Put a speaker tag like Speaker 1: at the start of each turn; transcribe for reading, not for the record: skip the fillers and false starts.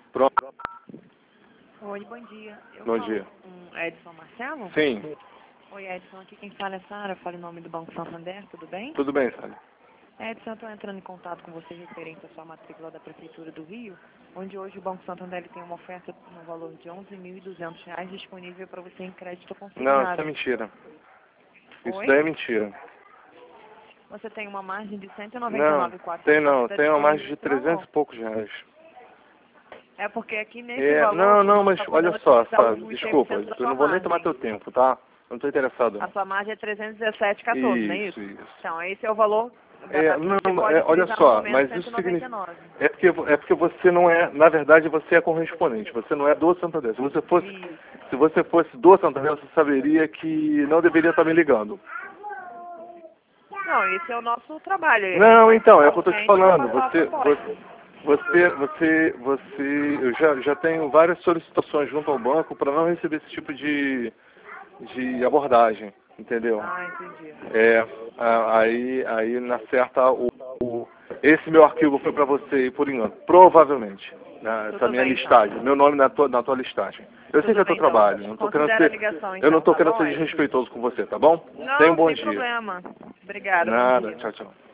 Speaker 1: Pronto.
Speaker 2: Oi, bom dia.
Speaker 1: Bom dia.
Speaker 2: Com Edson Marcelo?
Speaker 1: Sim,
Speaker 2: Oi, Edson. Aqui quem fala é Sara. Fala em nome do Banco Santander, tudo bem?
Speaker 1: tudo bem, Sally.
Speaker 2: Edson, eu estou entrando em contato com você referente à sua matrícula da Prefeitura do Rio, onde hoje o Banco Santander ele tem uma oferta no valor de R$ 11.200 disponível para você em crédito
Speaker 1: Não,
Speaker 2: consignado.
Speaker 1: isso é mentira. Isso
Speaker 2: Oi?
Speaker 1: daí é mentira.
Speaker 2: Você tem uma margem de R$
Speaker 1: Não,
Speaker 2: 199,400.
Speaker 1: tem não.
Speaker 2: Tá
Speaker 1: Tem uma margem de
Speaker 2: disponível esse
Speaker 1: 300
Speaker 2: valor.
Speaker 1: e poucos reais.
Speaker 2: É porque aqui nesse valor...
Speaker 1: Não,
Speaker 2: o banco
Speaker 1: mas
Speaker 2: tá
Speaker 1: olha
Speaker 2: podendo
Speaker 1: só,
Speaker 2: utilizar
Speaker 1: Sally,
Speaker 2: os
Speaker 1: desculpa.
Speaker 2: 100% da
Speaker 1: Eu
Speaker 2: sua
Speaker 1: não vou nem tomar
Speaker 2: margem.
Speaker 1: teu tempo, tá? Eu não estou interessado.
Speaker 2: A sua margem é 317,14, não é isso?
Speaker 1: Isso.
Speaker 2: Então, esse é o valor que você
Speaker 1: Não,
Speaker 2: pode
Speaker 1: olha
Speaker 2: utilizar no
Speaker 1: só,
Speaker 2: momento,
Speaker 1: mas isso significa...
Speaker 2: 199.
Speaker 1: É porque você não é, na verdade, você é correspondente, você não é do Santander.
Speaker 2: Isso.
Speaker 1: Se você fosse do Santander, você saberia que não deveria estar me ligando.
Speaker 2: Não, esse é o nosso trabalho.
Speaker 1: Não,
Speaker 2: Mas
Speaker 1: então, é o que eu estou te
Speaker 2: a gente vai
Speaker 1: falando.
Speaker 2: passar a proposta.
Speaker 1: Eu já tenho várias solicitações junto ao banco para não receber esse tipo de abordagem, entendeu?
Speaker 2: Ah, entendi.
Speaker 1: Aí na certa, esse meu arquivo foi para você, por engano, provavelmente, essa
Speaker 2: Tudo
Speaker 1: minha
Speaker 2: bem,
Speaker 1: listagem,
Speaker 2: então.
Speaker 1: meu nome na tua listagem. Eu sei que
Speaker 2: Tudo
Speaker 1: é teu
Speaker 2: bem, então.
Speaker 1: trabalho, eu não tô querendo
Speaker 2: Considera a ligação,
Speaker 1: eu não
Speaker 2: então,
Speaker 1: tô
Speaker 2: tá
Speaker 1: querendo
Speaker 2: bom,
Speaker 1: ser
Speaker 2: Edson?
Speaker 1: desrespeitoso com você, tá bom? Tenha um
Speaker 2: Não,
Speaker 1: bom
Speaker 2: sem
Speaker 1: dia.
Speaker 2: problema. Obrigada, bom
Speaker 1: Nada,
Speaker 2: dia.
Speaker 1: tchau, tchau.